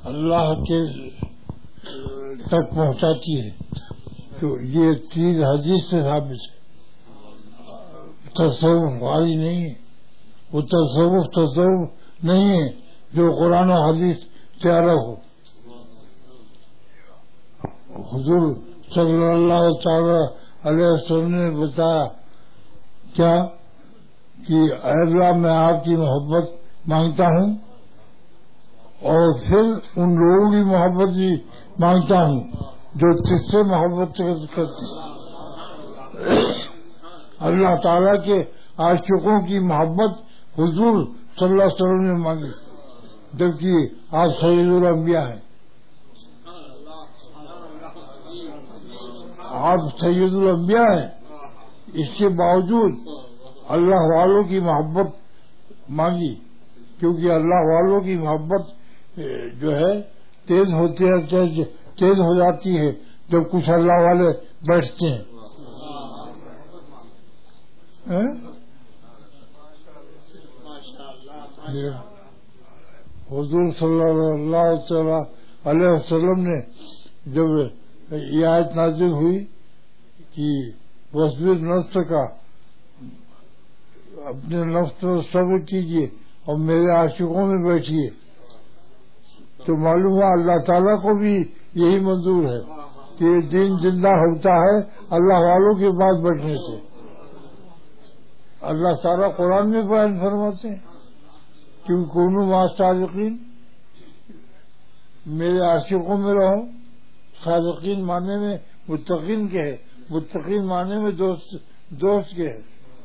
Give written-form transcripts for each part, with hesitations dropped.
اللہ کے تک پہنچاتی ہے. تو یہ چیز حدیث سے ثابت ہے، تصوف والی نہیں ہے. وہ تصوف نہیں ہے جو قرآن و حدیث سے الگ ہو. حضور صلی اللہ تعالی علیہ وسلم نے بتایا کیا کہ اے اللہ میں آپ کی محبت مانگتا ہوں اور پھر ان لوگوں کی محبت بھی مانگتا ہوں جو تجھ سے محبت کرتے ہیں. اللہ تعالیٰ کے عاشقوں کی محبت حضور صلی اللہ علیہ وسلم نے مانگی، جبکہ آپ سید الانبیاء ہیں. آپ سید الانبیاء ہیں، اس کے باوجود اللہ والوں کی محبت مانگی، کیونکہ اللہ والوں کی محبت جو ہے تیز ہو جاتی ہے جب کچھ اللہ والے بیٹھتے ہیں. حضور صلی اللہ علیہ وسلم نے جب یہ آیت نازل ہوئی کہ وصبر نفس کا، اپنے نفس پر صبر کیجیے اور میرے عاشقوں میں بیٹھیے، تو معلوم ہوا اللہ تعالیٰ کو بھی یہی منظور ہے کہ دین زندہ ہوتا ہے اللہ والوں کے پاس بیٹھنے سے. اللہ تعالیٰ قرآن میں بیان فرماتے ہیں کہ کونوا مع الصادقین، میرے عاشقوں میں رہو. صادقین معنی میں متقین کے ہے، متقین معنی میں دوست کے ہے.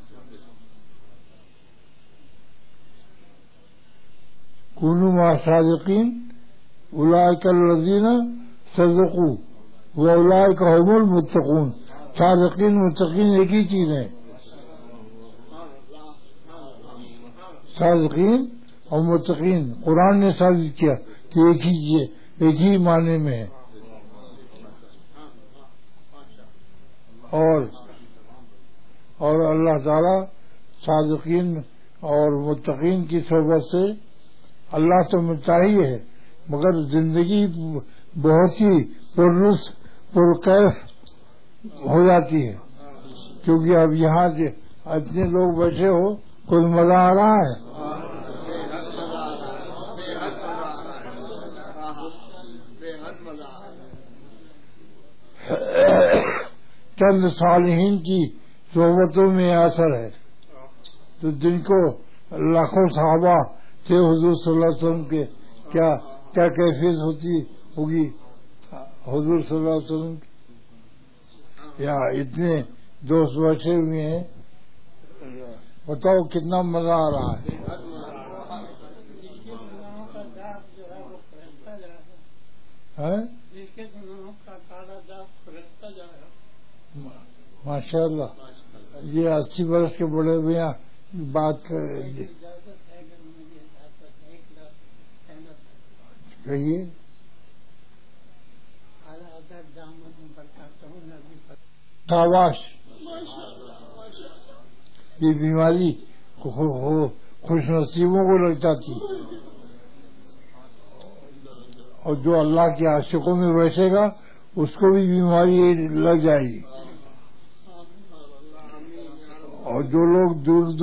کونوا مع الصادقین اولئک الذین صدقوا واولئک هم المتقون. صادقین متقین ایک ہی چیز ہے، صادقین اور متقین قرآن نے ثابت کیا کہ ایک ہی معنی میں ہے. اور اللہ تعالی صادقین اور متقین کی صحبت سے اللہ تو ملتا ہی ہے، مگر زندگی بہت ہی پرکیف ہو جاتی ہے، کیونکہ اب یہاں اتنے لوگ بیٹھے ہو، کوئی مزہ آ رہا ہے. چند صالحین کی صحبتوں میں اثر ہے، تو جن کو لاکھوں صحابہ تھے حضور صلی اللہ علیہ وسلم کے، کیا کیفیت ہوگی حضور صلی اللہ علیہ وسلم کی. یا اتنے دوست بیٹھے ہوئے ہیں، بتاؤ کتنا مزہ آ رہا ہے. ماشاء اللہ، یہ 80 برس کے بڑے بھیا بات کہیے. تاواش یہ بیماری خوش نصیبوں کو لگ جاتی، اور جو اللہ کے عاشقوں میں بیٹھے گا اس کو بھی بیماری لگ جائے گی. اور جو لوگ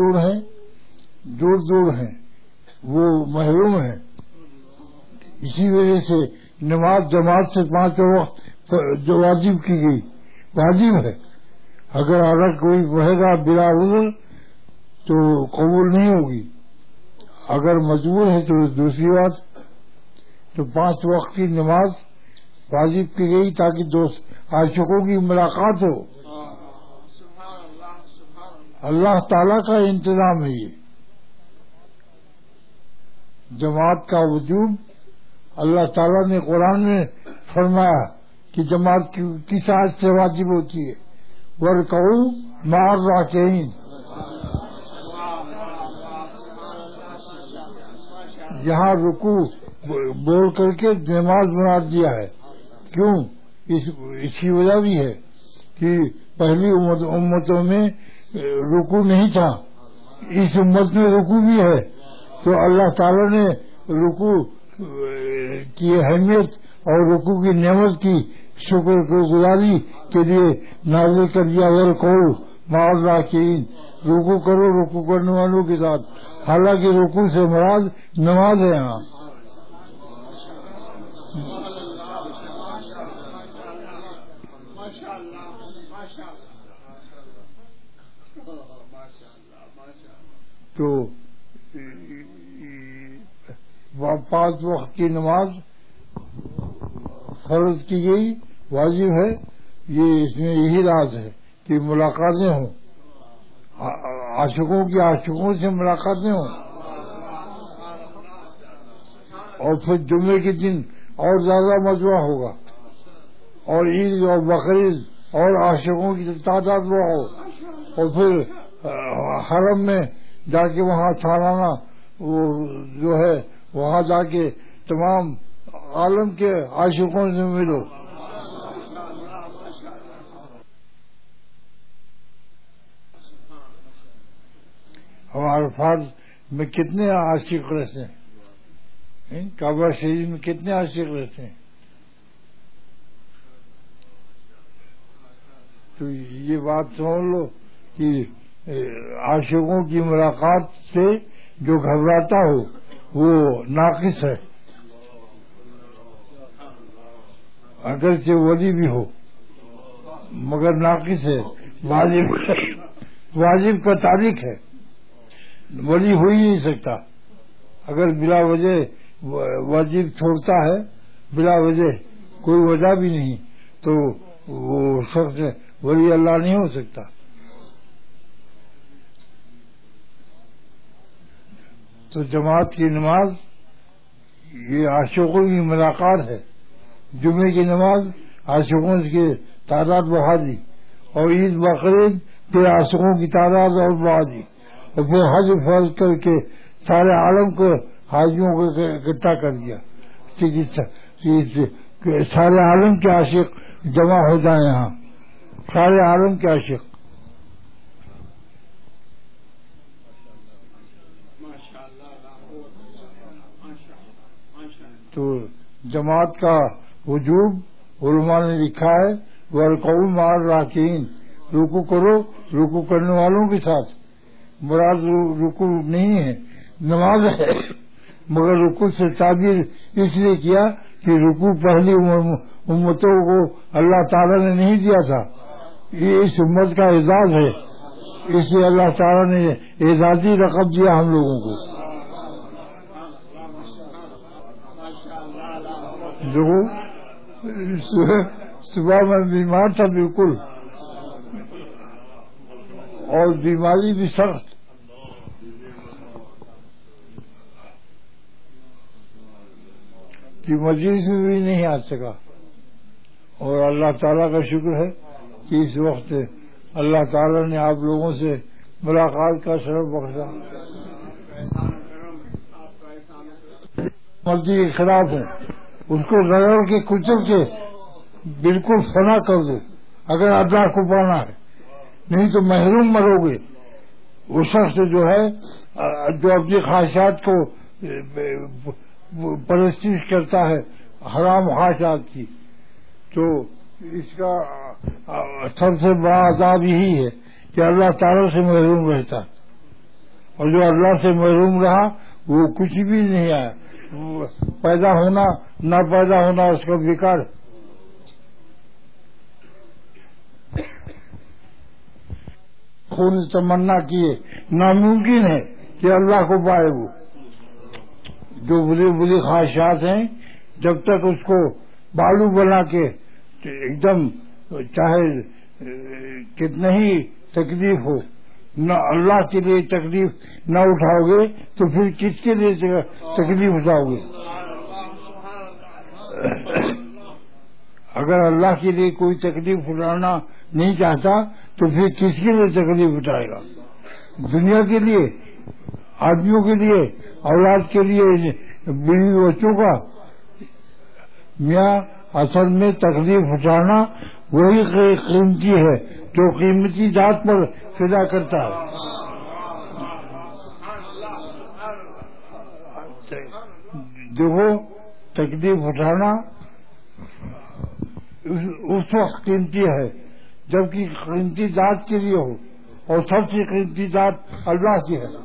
دور ہیں وہ محروم ہیں. اسی وجہ سے نماز جماعت سے 5 وقت جو واجب کی گئی واجب ہے. اگر الگ کوئی پڑھے گا بلا عذر تو قبول نہیں ہوگی، اگر مجبور ہے تو دوسری بات. تو 5 وقت کی نماز واجب کی گئی تاکہ دوست عاشقوں کی ملاقات ہو. اللہ تعالیٰ کا انتظام ہے یہ جماعت کا وجوب. اللہ تعالیٰ نے قرآن میں فرمایا کہ جماعت کی ساتھ سے واجب ہوتی ہے. وَارْكَعُوا مَعَ الرَّاكِعِينَ، یہاں رکوع بول کر کے نماز بنا دیا ہے. کیوں؟ اس کی وجہ بھی ہے کہ پہلی امتوں میں رکوع نہیں تھا، اس امت میں رکوع بھی ہے، تو اللہ تعالی نے رکوع کی اہمیت اور رکوع کی نعمت کی شکر گزاری کے لیے نازل کر دیا ورکوع مع الراکعین، رکوع کرو رکوع کرنے والوں کے ساتھ، حالانکہ رکوع سے مراد نماز ہے یہاں. تو 5 وقت کی نماز فرض کی گئی، واجب ہے. یہ اس میں یہی راز ہے کہ ملاقاتیں ہوں، عاشقوں کی عاشقوں سے ملاقاتیں ہوں. اور پھر جمعے کے دن اور زیادہ مجمع ہوگا، اور عید اور بقرعید اور عاشقوں کی تعداد بڑھاؤ، اور پھر حرم میں جا کے وہاں سالانہ وہ جو ہے وہاں جا کے تمام عالم کے عاشقوں سے ملو. ہمارے فرض میں کتنے عاشق رہتے ہیں، کعبہ شریف میں کتنے عاشق رہتے ہیں. تو یہ بات سمجھ لو کہ عاشقوں کی ملاقات سے جو گھبراتا ہو وہ ناقص ہے، اگرچہ ولی بھی ہو مگر ناقص ہے. واجب کا تاریخ ہے، ولی ہو ہی نہیں سکتا. اگر بلا وجہ واجب چھوڑتا ہے، بلا وجہ کوئی وجہ بھی نہیں، تو وہ شخص ولی اللہ نہیں ہو سکتا. تو جماعت کی نماز یہ عاشقوں کی ملاقات ہے. جمعے کی نماز عاشقوں کی تعداد بڑھا دی، اور عید بقرعید پھر عاشقوں کی تعداد اور بڑھا دی، اور پھر حج فرض کر کے سارے عالم کو حاجیوں کو اکٹھا کر دیا کہ سارے عالم کے عاشق جمع ہو جائیں یہاں، سارے عالم کے عاشق. تو جماعت کا وجوب علماء نے لکھا ہے وَارْكَعُوا مَعَ الرَّاكِعِينَ، رکوع کرو رکوع کرنے والوں کے ساتھ. مراد رکوع نہیں ہے، نماز ہے، مگر رکوع سے تعبیر اس لیے کیا کہ رکوع پہلی امتوں کو اللہ تعالیٰ نے نہیں دیا تھا، یہ اس امت کا اعزاز ہے، اس لیے اللہ تعالیٰ نے اعزازی رقم دیا ہم لوگوں کو. دیکھو صبح میں بیمار تھا بالکل، اور بیماری بھی سخت. کہ مجلس میں بھی نہیں آ سکا، اور اللہ تعالیٰ کا شکر ہے کہ اس وقت اللہ تعالیٰ نے آپ لوگوں سے ملاقات کا شرف بخشا. مرضی کے خلاف ہے، اس کو رگڑ کے کچل کے بالکل فنا کر دو اگر اللہ کو پانا ہے، نہیں تو محروم مرو گے. وہ شخص جو ہے جو اپنی خواہشات کو پرستش کرتا ہے حرام خواہشات کی، تو اس کا سب سے بڑا عذاب یہی ہے کہ اللہ تعالیٰ سے محروم رہتا ہے. اور جو اللہ سے محروم رہا وہ کچھ بھی نہیں آیا، پیدا ہونا نہ پیدا ہونا اس کا بیکار. خون تمنا کیے ناممکن ہے کہ اللہ کو پائے. وہ جو بری بری خواہشات ہیں جب تک اس کو بالو بنا کے ایک دم چاہے کتنا ہی تکلیف ہو نہ اللہ کے لیے تکلیف نہ اٹھاؤ گے تو پھر کس کے لیے تکلیف اٹھاؤ گے؟ اگر اللہ کے لیے کوئی تکلیف اٹھانا نہیں چاہتا تو پھر کس کے لیے تکلیف اٹھائے گا؟ دنیا کے لیے، آدمیوں کے لیے، اولاد کے لیے، بیوی بچوں کا. میاں اصل میں تکلیف اٹھانا وہی قیمتی ہے جو قیمتی ذات پر فدا کرتا ہے. دیکھو تکلیف اٹھانا اس وقت قیمتی ہے جبکہ قیمتی ذات کے لیے ہو، اور سب سے قیمتی ذات اللہ کی ہے.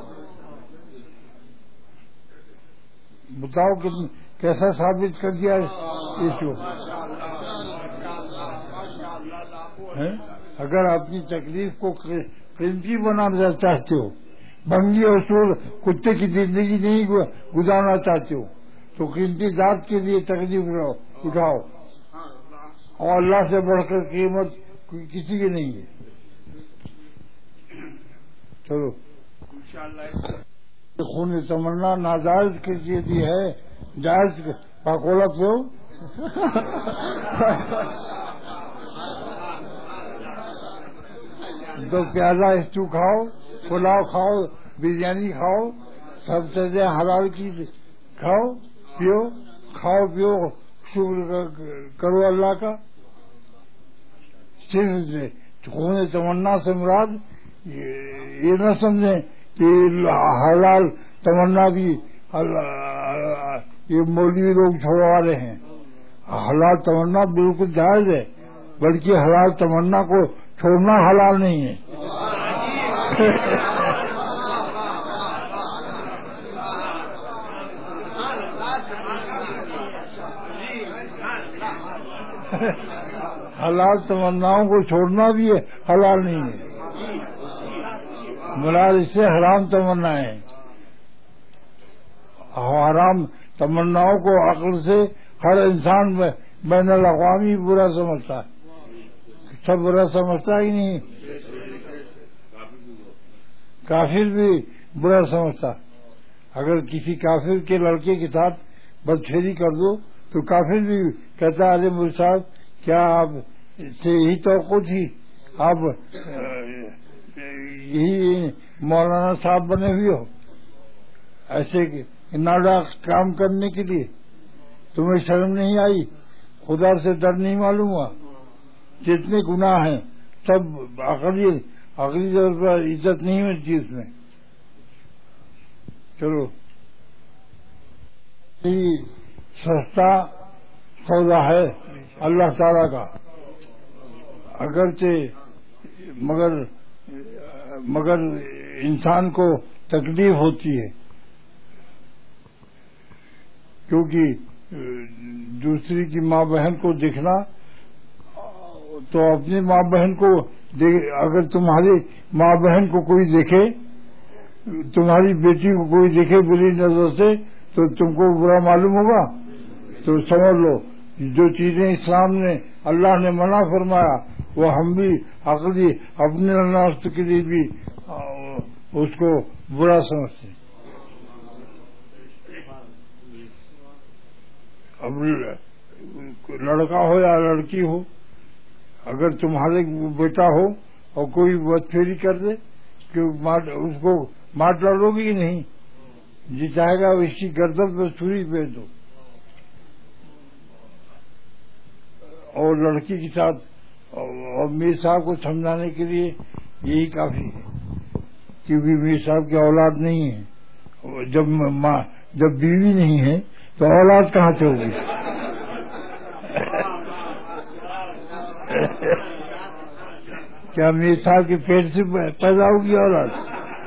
بتاؤ کیسا ثابت کر دیا اس کو. اگر اپنی تکلیف کو قیمتی بنانا چاہتے ہو، بنگی اور سور کتے کی زندگی نہیں گزارنا چاہتے ہو، تو قیمتی ذات کے لیے تکلیف اٹھاؤ، اور اللہ سے بڑھ کر قیمت کسی کی نہیں ہے. چلو خون تمنا ناجائز کسی بھی ہے، جائز پاکولا پیو. تو پیازا اسٹو کھاؤ، پلاؤ کھاؤ، بریانی کھاؤ، سب چیزیں حلال کی کھاؤ پیو، کھاؤ پیو، شکر کرو اللہ کا. صرف خون تمنا سے مراد یہ نہ سمجھیں کہ حلال تمنا بھی یہ مولوی لوگ چھوڑوا رہے ہیں. حلال تمنا بالکل جائز ہے، بلکہ حلال تمنا کو چھوڑنا حلال نہیں ہے. حلال تمناؤں کو چھوڑنا بھی حلال نہیں ہے. مراد اس سے حرام تمنا ہے. حرام تمناؤں کو عقل سے ہر انسان بین الاقوامی برا سمجھتا ہے. سب برا سمجھتا ہی نہیں، کافر بھی برا سمجھتا. اگر کسی کافر کے لڑکے کے ساتھ بدفعلی کر دو تو کافر بھی کہتا ہے ارے مول صاحب کیا آپ سے یہی توقع تھی، آپ یہی مولانا صاحب بنے ہوئے ہو ایسے ناڈا کام کرنے کے لیے، تمہیں شرم نہیں آئی، خدا سے ڈر نہیں معلوم ہوا. جتنے گناہ ہیں سب عقلی طور پر عزت نہیں ملتی اس میں. چلو سستا سودا ہے اللہ تعالی کا، اگرچہ مگر انسان کو تکلیف ہوتی ہے، کیونکہ دوسری کی ماں بہن کو دیکھنا تو اپنی ماں بہن کو اگر تمہاری ماں بہن کو کوئی دیکھے، تمہاری بیٹی کو کوئی دیکھے بری نظر سے تو تم کو برا معلوم ہوگا. تو سمجھ لو جو چیزیں اسلام نے اللہ نے منع فرمایا وہ ہم بھی عقلی اپنے نفس کے لیے بھی اس کو برا سمجھتے ہیں. اب لڑکا ہو یا لڑکی ہو، اگر تمہارے بیٹا ہو اور کوئی بدفعلی کر دے کہ اس کو مار ڈالو گی نہیں، جی چاہے گا اس کی گردن پہ چھری بھیج دو. اور لڑکی کے ساتھ اور میر صاحب کو سمجھانے کے لیے یہی کافی ہے، کیونکہ میر صاحب کی اولاد نہیں ہے. جب بیوی نہیں ہے تو اولاد کہاں سے ہوگی؟ کیا میر صاحب کے پیٹ سے پیدا ہوگی اولاد؟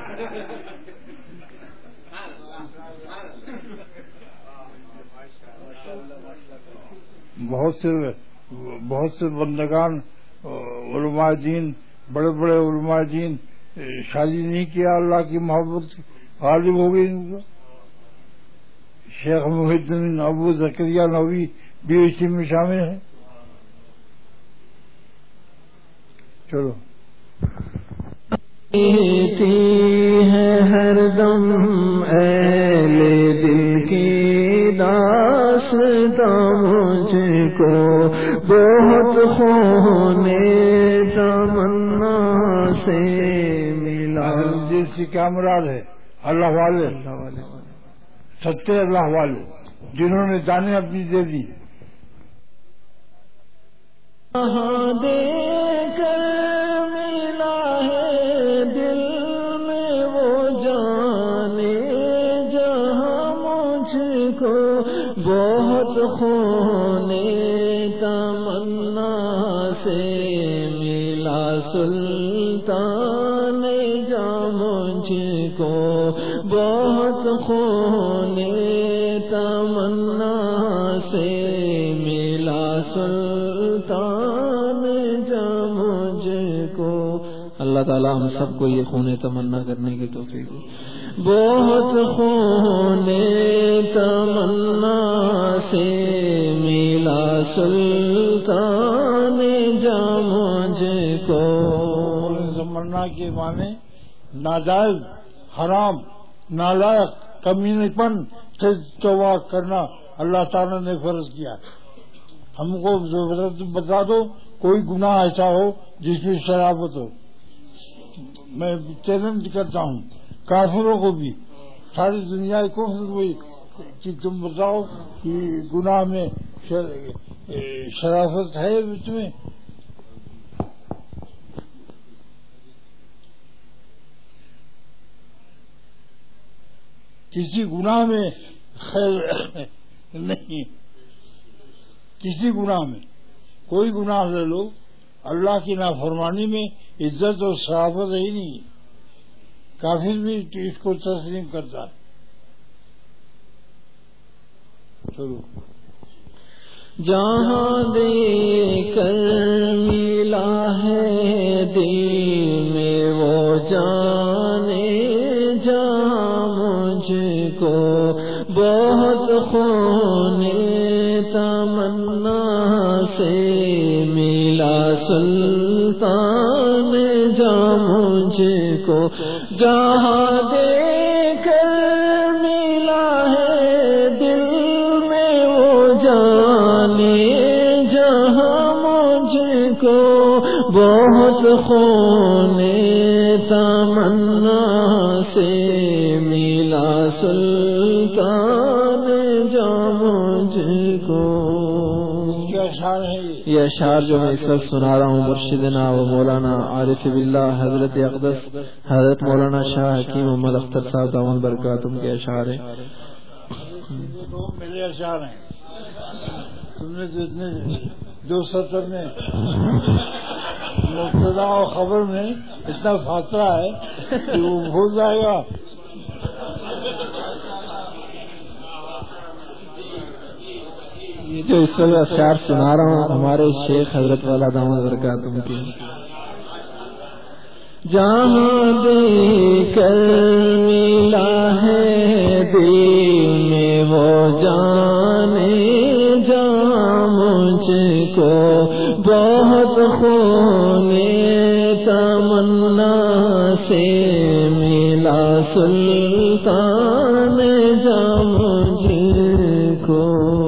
بہت سے بندگان علماء دین، بڑے بڑے علماء دین شادی نہیں کیا، اللہ کی محبت غالب ہو گئی ان کو. شیخ محی الدین ابو زکریا نووی بھی اسی میں شامل ہیں. چلو ہے ہر دم اہل دل کی داستاں مجھ کو بہت خونے تمنا سے ملا. جس سے کیا مراد ہے؟ اللہ والے، سچے اللہ والے جنہوں نے جانیں اپنی دے دی. دے کر ملا ہے دل میں وہ جانے جہاں مجھ کو خون تمنا سے ملا سلطان جام مجھ کو، بہت خون تمنا سے ملا سلطان جام مجھ کو۔ اللہ تعالی ہم سب کو یہ خون تمنا کرنے کی توفیق دے۔ بہت خون تمنا سے ملا سلطان جام مجھ کو۔ تمنا کے معنی ناجائز، حرام، نالائق، کمینے پن سے توبہ کرنا اللہ تعالیٰ نے فرض کیا۔ ہم کو بتا دو کوئی گناہ ایسا ہو جس میں شرافت ہو۔ میں چیلنج کرتا ہوں کافروں کو بھی، ساری دنیا کو کہ تم بتاؤ کہ گناہ میں شرافت ہے تمہیں؟ کسی گناہ میں خیر نہیں، کسی گناہ میں، کوئی گناہ لے لو، اللہ کی نافرمانی میں عزت اور شرافت ہی نہیں۔ کافر بھی اس کو تسلیم کرتا ہے۔ چلو جہاں دے کر ملا ہے دل میں وہ جانے جہاں مجھ کو، بہت خون تمنا سے ملا سلطان جام مجھ کو، جہاں دے کر ملا ہے دل میں وہ جانے جہاں مجھ کو، بہت خون تمنا سے ملا سلطان جام مجھ کو۔ یہ اشعار جو میں اس وقت سنا رہا ہوں مرشدنا و مولانا عارف باللہ حضرت اقدس حضرت مولانا شاہ حکیم محمد اختر صاحب دامن برکاتہم کے اشعار ہیں۔ میرے اشعار ہیں، تم نے تو اتنے 2 سطر میں مبتدا اور خبر میں اتنا فاصلہ ہے کہ وہ بھول جائے گا۔ یہ جو اس وقت اشعار سنا رہا ہوں ہمارے شیخ حضرت والا دامن برکاتہم کے۔ جہاں دے کر ملا ہے دل میں وہ جانے جہاں مجھ کو، بہت خون تمنا سے ملا سلطان جام مجھ کو۔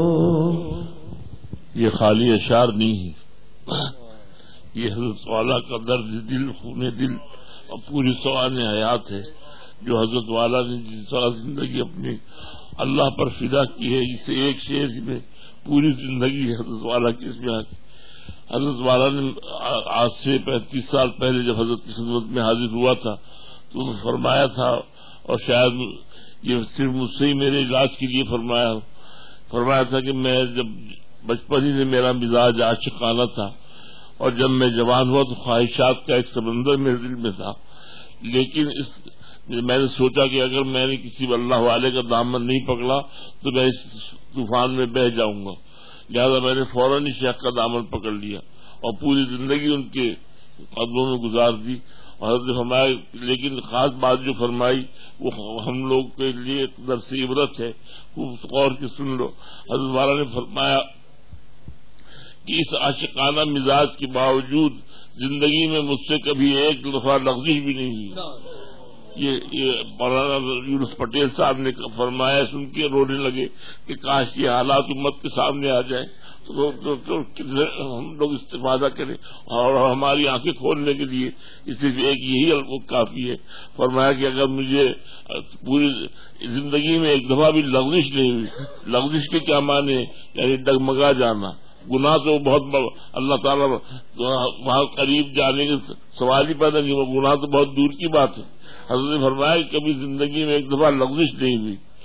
یہ خالی اشعار نہیں ہے، یہ حضرت والا کا درد دل، خون دل اور پوری سوان حیات ہے جو حضرت والا نے جس طرح زندگی اپنی اللہ پر فدا کی ہے، اسے ایک شعر میں پوری زندگی حضرت والا کی اس میں آتی۔ حضرت والا نے آج سے 35 سال پہلے جب حضرت کی خدمت میں حاضر ہوا تھا تو فرمایا تھا، اور شاید یہ صرف مجھ سے ہی میرے علاج کے لیے فرمایا تھا کہ میں جب بچپن ہی سے میرا مزاج عاشقانہ تھا، اور جب میں جوان ہوا تو خواہشات کا ایک سمندر میرے دل میں تھا، لیکن میں نے سوچا کہ اگر میں نے کسی اللہ والے کا دامن نہیں پکڑا تو میں اس طوفان میں بہہ جاؤں گا، لہذا میں نے فوراً ہی شیخ کا دامن پکڑ لیا اور پوری زندگی ان کے قدموں میں گزار دی۔ اور حضرت فرمایا، لیکن خاص بات جو فرمائی وہ ہم لوگ کے لیے درس عبرت ہے، خوب غور کے سن لو۔ حضرت والا نے فرمایا کہ اس عاشقانہ مزاج کے باوجود زندگی میں مجھ سے کبھی ایک دفعہ لغزش بھی نہیں ہوئی۔ یہ مولانا یونس پٹیل صاحب نے فرمایا، سن کے رونے لگے کہ کاش یہ حالات امت کے سامنے آ جائیں تو ہم لوگ استفادہ کریں، اور ہماری آنکھیں کھولنے کے لیے صرف ایک یہی کافی ہے۔ فرمایا کہ اگر مجھے پوری زندگی میں ایک دفعہ بھی لغزش نہیں ہوئی، لغزش کے کیا معنی، یعنی ڈگمگا جانا، گناہ تو بہت اللہ تعالیٰ وہاں قریب جانے کے سوال ہی پیدا نہیں ہوا، گناہ تو بہت دور کی بات ہے۔ حضرت نے فرمایا کہ کبھی زندگی میں ایک دفعہ لغزش نہیں ہوئی،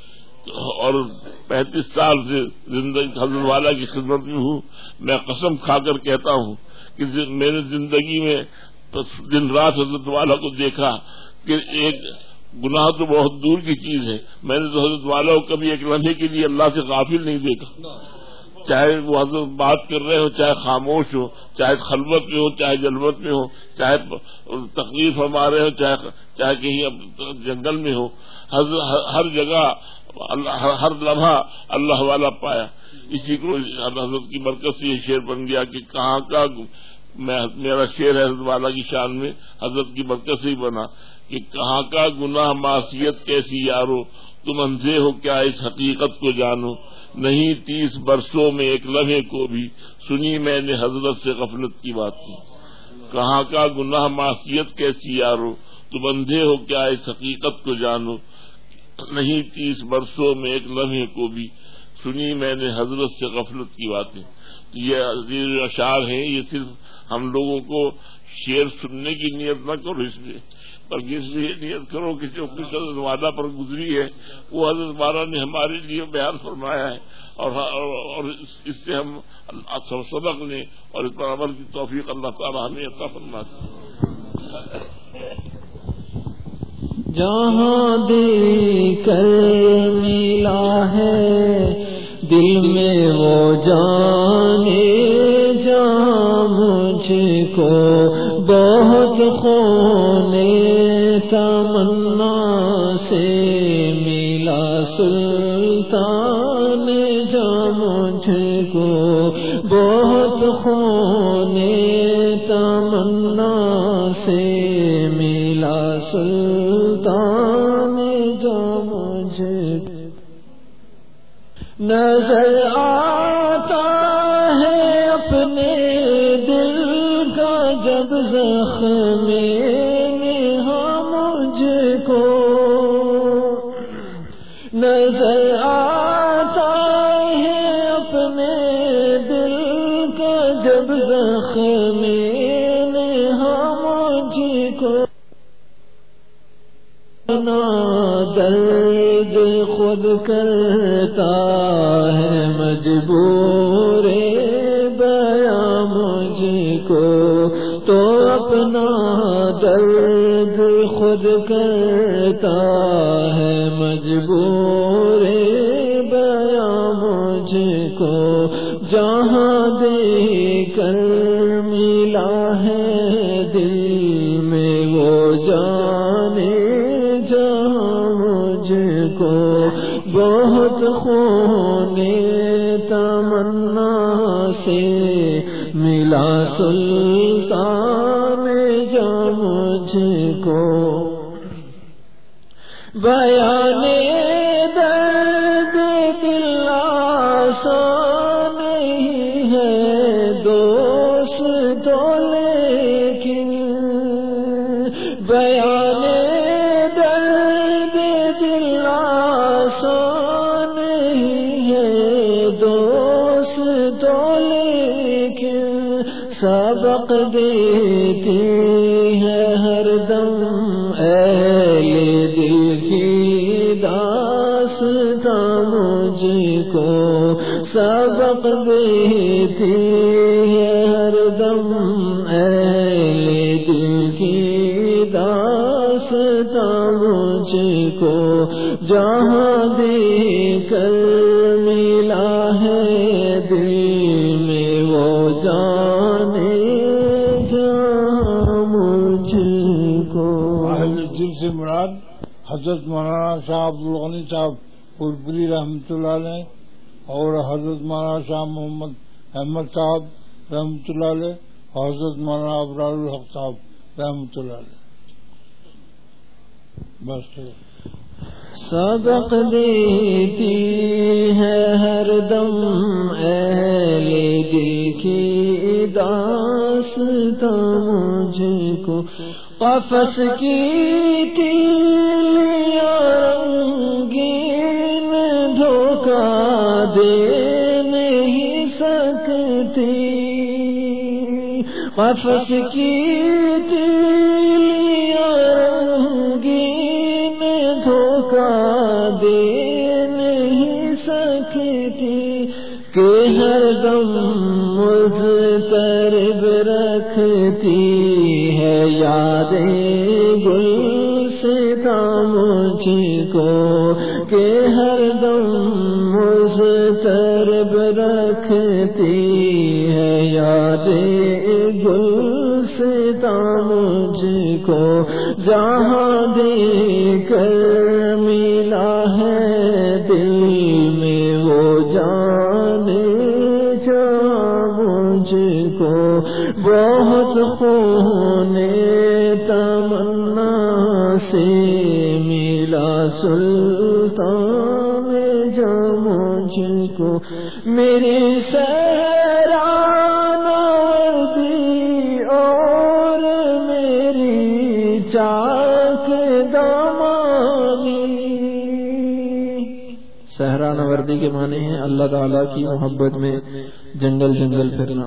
اور 35 سال سے زندگی حضرت والا کی خدمت میں ہوں. میں قسم کھا کر کہتا ہوں کہ میں نے زندگی میں دن رات حضرت والا کو دیکھا کہ ایک گناہ تو بہت دور کی چیز ہے، میں نے تو حضرت والا کو کبھی ایک لمحے کے لیے اللہ سے غافل نہیں دیکھا. چاہے وہ حضرت بات کر رہے ہو، چاہے خاموش ہو، چاہے خلوت میں ہو، چاہے جلوت میں ہو، چاہے تکلیف فرما رہے ہو، چاہے کہیں جنگل میں ہو، ہر جگہ ہر لمحہ اللہ والا پایا. اسی کو حضرت کی برکت سے یہ شعر بن گیا کہ کہاں کا میرا شعر ہے حضرت والا کی شان میں حضرت کی برکت سے ہی بنا کہ کہاں کا گناہ معصیت کیسی یارو، تم اندھے ہو کیا اس حقیقت کو جانو، نہیں 30 برسوں میں ایک لمحے کو بھی سنی میں نے حضرت سے غفلت کی بات کی. کہاں کا گناہ معصیت کیسی یارو، تم اندھے ہو کیا اس حقیقت کو جانو، نہیں 30 برسوں میں ایک لمحے کو بھی سنی میں نے حضرت سے غفلت کی باتیں. یہ اشعار ہیں، یہ صرف ہم لوگوں کو شعر سننے کی نیت نہ کرو اس میں، بلکہ اس لیے نیت کرو کہ جو کچھ حضرت والا پر گزری ہے وہ حضرت والا نے ہمارے لیے بیان فرمایا ہے، اور اس سے ہم سبق لیں اور اس پر عمل کی توفیق اللہ تعالیٰ ہمیں عطا فرمائے. جہاں دے کر ملا ہے دل میں وہ جانے جہاں مجھ کو بہت خونے تمنا سے ملا سلطان جہاں مجھ کو بہت خونے تمنا سے ملا سلطان جہاں مجھ نظر آتا ہے اپنے دل کا جب زخم نہاں مجھ کو نظر آتا ہے اپنے دل کا جب زخم نہاں مجھ کو درد خود کرتا ہے مجبور بیاں مجھ کو تو اپنا درد خود کرتا ہے مجبور بیاں مجھ کو جہاں دے کر ملا ہے دل میں وہ جانے بہت خونے تمنا سے ملا سلطان جہاں مجھ کو بیان درد دل آسان نہیں ہے دوست تو لیکن بیان سبق دیتی ہے ہر دم اہل دل کی داستان مجھ کو سبق دیتی ہے ہر دم اہل دل کی داستان مجھ کو جہاں دے کر ملا ہے دل میں وہ جانے دل سے مراد حضرت مولانا شاہ عبدالغنی صاحب پورپوری رحمۃ اللہ علیہ اور حضرت مولانا شاہ محمد احمد صاحب رحمۃ اللہ علیہ اور حضرت مولانا ابرار الحق صاحب رحمۃ اللہ علیہ. بس سبق دیتی ہے ہر دم اہل دل کی داستان مجھ کو قفس کی تیلیاں رنگین دھوکہ دے نہیں سکتی قفس کی تیلیاں رنگین دھوکہ دے دم مضطرب رکھتی ہے یادیں گلستاں مجھ کو، کہ ہر دم مضطرب رکھتی ہے یادیں گلستاں مجھ کو، جہاں دیکھ کر ملا ہے دل میں وہ جانے جا مجھ کو، بہت خون تمنا سے ملا سلطان جا مجھ کو، میری سیران وردی اور میری چاک دامانی۔ سہران وردی کے معنی ہیں اللہ تعالیٰ کی محبت میں جنگل جنگل پھرنا۔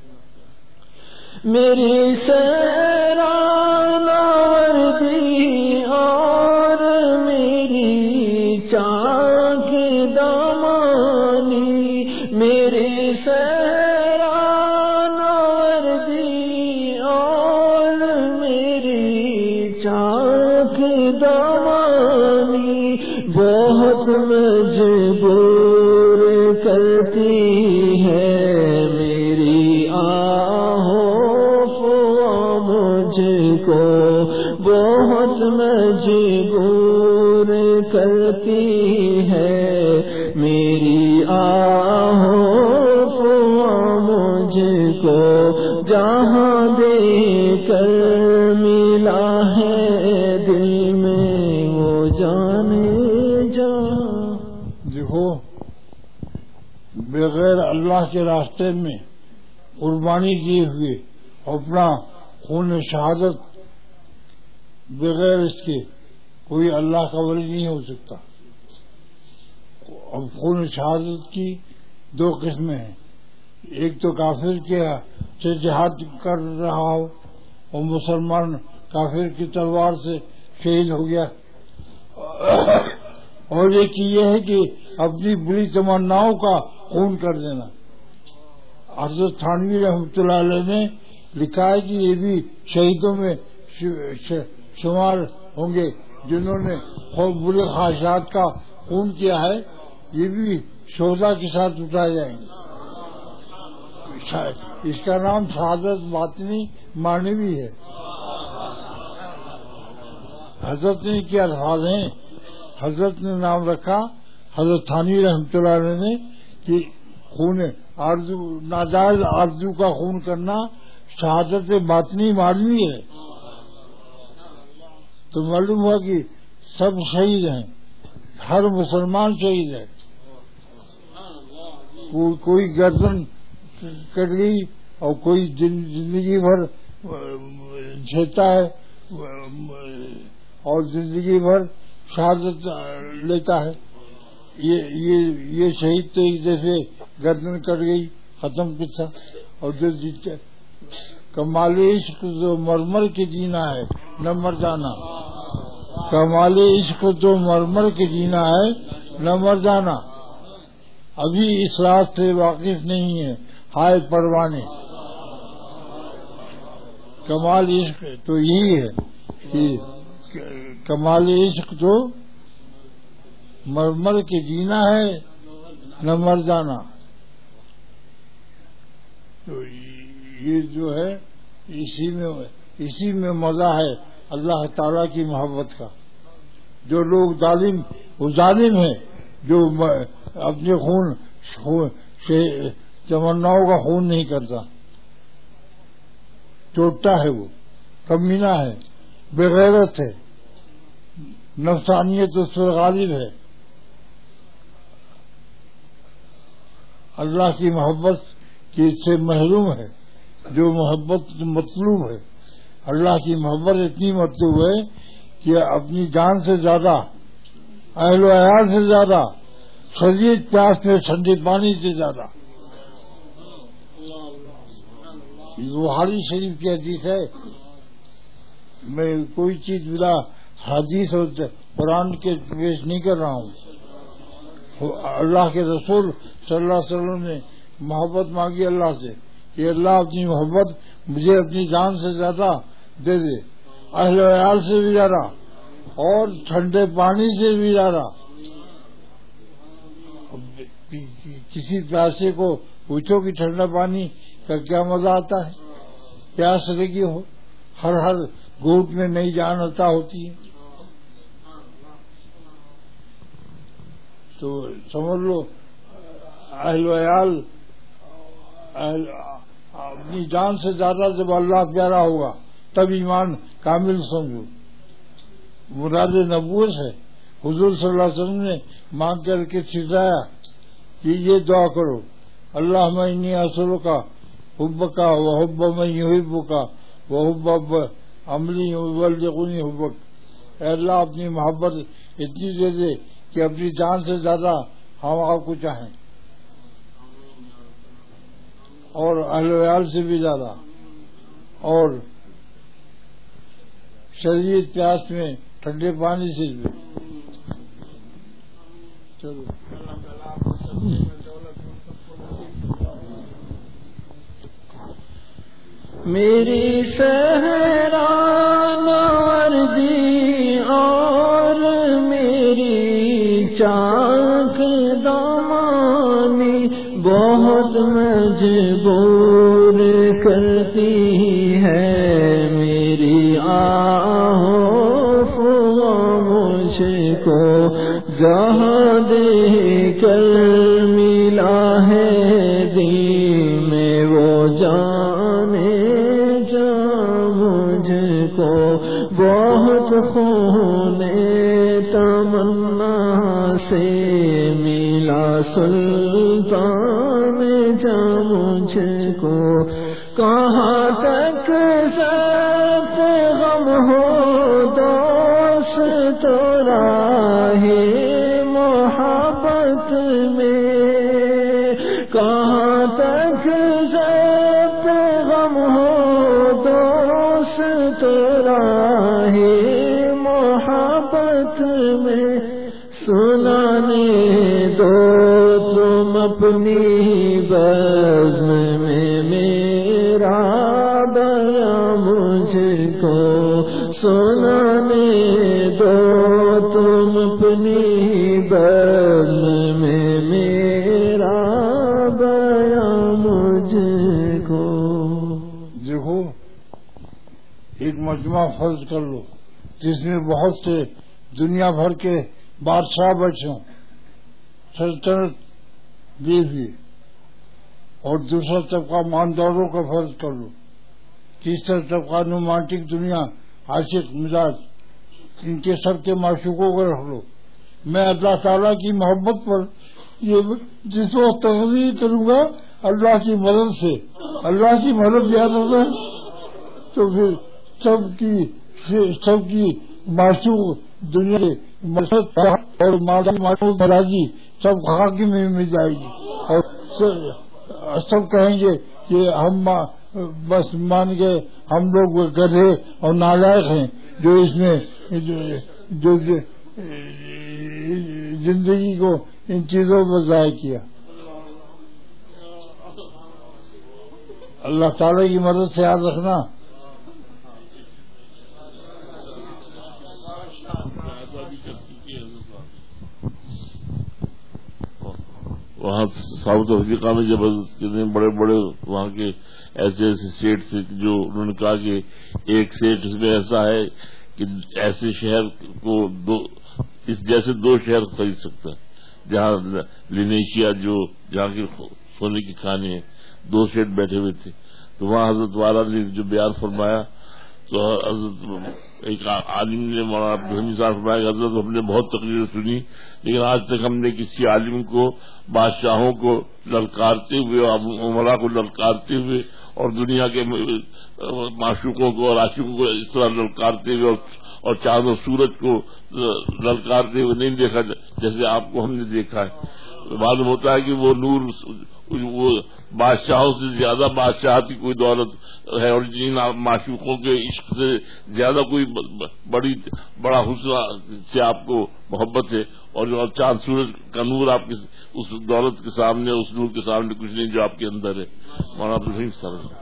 میری سیران وردی اور میری چاک دامانی، میری سیران وردی اور میری چاک دامانی، بہت مجبور کرتی ہے میری آہوں فوا مجھ کو، بہت مجبور کرتی ہے میری آہوں فوا مجھ کو، جہاں دے کر ملا ہے دل میں وہ جانے جا۔ دیکھو، بغیر اللہ کے راستے میں قربانی دیے ہوئے اپنا خون شہادت، بغیر اس کے کوئی اللہ کا ولی نہیں ہو سکتا۔ اب خون شہادت کی دو قسمیں ہیں، ایک تو کافر کے سے جہاد کر رہا ہو اور مسلمان کافر کی تلوار سے شہید ہو گیا، اور ایک یہ ہے کہ اپنی بری تمناؤں کا خون کر دینا۔ حضرت تھانوی رحمۃ اللہ علیہ نے لکھا ہے کہ یہ بھی شہیدوں میں شمار ہوں گے جنہوں نے برے خواہشات کا خون کیا ہے، یہ بھی شہداء کے ساتھ اٹھائے جائیں گے۔ اس کا نام شہادت باطنی معنوی ہے۔ حضرت نے کیا الفاظ ہیں، حضرت نے نام رکھا حضرت تھانوی رحمۃ اللہ علیہ نے کہ خون آرزو، ناجائز آرزو کا خون کرنا شہادت باطنی معنوی ہے۔ تو معلوم ہوا کہ سب شہید ہیں، ہر مسلمان شہید ہے۔ کوئی گردن کٹ گئی اور کوئی زندگی بھر جھیلتا ہے اور زندگی بھر شہادت لیتا ہے۔ یہ شہید تو ایک جیسے گردن کٹ گئی ختم قصہ، اور جو کمال عشق جو مرمر کے جینا ہے نہ مر جانا، کمال عشق جو مرمر کے جینا ہے نہ مر جانا، ابھی اس راز سے واقف نہیں ہے، ہائے پروانے۔ کمال عشق تو یہی ہے کہ کمال عشق تو مرمر کے جینا ہے نہ مر جانا۔ تو یہ جو ہے اسی میں مزہ ہے اللہ تعالیٰ کی محبت کا۔ جو لوگ ظالم ہیں، جو اپنے خون تمناؤں کا خون نہیں کرتا، ٹوٹتا ہے، وہ کمینہ ہے، بغیرت ہے، نفسانیت اس پر غالب ہے۔ اللہ کی محبت کی سے محروم ہے، جو محبت مطلوب ہے۔ اللہ کی محبت اتنی مطلوب ہے کہ اپنی جان سے زیادہ، اہل و عیال سے زیادہ، شدید پیاس میں ٹھنڈے پانی سے زیادہ۔ بخاری شریف کی حدیث ہے، میں کوئی چیز بلا حدیث اور قرآن کے پیش نہیں کر رہا ہوں۔ اللہ کے رسول صلی اللہ علیہ وسلم نے محبت مانگی اللہ سے کہ اللہ اپنی محبت مجھے اپنی جان سے زیادہ دے دے، اہل و عیال سے بھی زیادہ، اور ٹھنڈے پانی سے بھی زیادہ۔ کسی پیاسے کو پوچھو کہ ٹھنڈا پانی کا کیا مزہ آتا ہے، پیاس لگی ہو، ہر گھونٹ میں نئی جان عطا ہوتی ہے۔ تو سمجھ لو اہل و عیال اپنی جان سے زیادہ جب اللہ پیارا ہوگا تب ایمان کامل سمجھو۔ مراد نبوت ہے، حضور صلی اللہ علیہ وسلم نے مانگ کر کے سکھایا کہ یہ دعا کرو، اللہم انی اسألک حبک و حب من یحبک و حب عملی یبلغنی حبک۔ اے اللہ اپنی محبت اتنی دے دے کہ اپنی جان سے زیادہ ہم آپ کو چاہیں، اور اہل و عیال سے بھی زیادہ، اور شدید پیاس میں ٹھنڈے پانی سے بھی۔ چلو میری صحرا نوردی اور میری چاک دامانی بہت مجبور کرتی ہے، میری آہوں مجھ کو جہاں دے کر ملا ہے دل میں وہ جانے جا مجھ کو، بہت خون تمنا سے ملا سلطان جا مجھ کو، کہاں تک ذات غم ہو دوست تو راہ محبت میں، کہاں تک ذات غم ہو دوست تو راہ محبت میں، سنانے دو تم اپنی بزم میں میرا بیان مجھ کو، سنانے دو تم اپنی بزم میں میرا بیان مجھ کو۔ دیکھو ایک مجمع فرض کر لو جس میں بہت سے دنیا بھر کے بادشاہ بیٹھے ہوں، سلطنت بھی ہوئی، اور دوسرا طبقہ مانداروں کا فرض کر لو، تیسرا طبقہ رومانٹک دنیا، عاشق مزاج، ان کے سب کے معشوقوں کو رکھ لو۔ میں اللہ تعالیٰ کی محبت پر یہ جس وقت تقریر کروں گا اللہ کی مدد سے، اللہ کی مدد یاد ہوگا تو پھر سب کی معشوق دنیا کے مقصد اور معشوق مراضی سب خاکی میں مل جائے گی، اور سب کہیں گے کہ ہم بس مان گئے، ہم لوگ گدھے اور نالائق ہیں جو اس میں جو زندگی کو ان چیزوں پر ضائع کیا۔ اللہ تعالی کی مدد سے یاد رکھنا وہاں ساؤتھ افریقہ میں جب کتنے بڑے بڑے وہاں کے ایسے سیٹ تھے جو انہوں نے کہا کہ ایک سیٹ اس میں ایسا ہے کہ ایسے شہر کو اس جیسے 2 شہر خرید سکتا ہے، جہاں لینیشیا جہاں کے سونے کی کھانے ہیں، 2 سیٹ بیٹھے ہوئے تھے۔ تو وہاں حضرت والا نے جو بیان فرمایا تو حضرت ایک عالم نے مولانا عبدالحمید صاحب فرمایا کہ حضرت ہم نے بہت تقریر سنی لیکن آج تک ہم نے کسی عالم کو بادشاہوں کو للکارتے ہوئے اور عمرا کو للکارتے ہوئے اور دنیا کے معشوقوں کو اور عاشقوں کو اس طرح للکارتے ہوئے اور چاند و سورج کو للکارتے ہوئے نہیں دیکھا جیسے آپ کو ہم نے دیکھا ہے۔ معلوم ہوتا ہے کہ وہ نور وہ بادشاہوں سے زیادہ بادشاہت کی کوئی دولت ہے، اور جن معشوقوں کے عشق سے زیادہ کوئی بڑا حسن سے آپ کو محبت ہے، اور چاند سورج کا نور آپ کی اس دولت کے سامنے، اس نور کے سامنے کچھ نہیں جو آپ کے اندر ہے۔ مولانا عبدالرحیم صاحب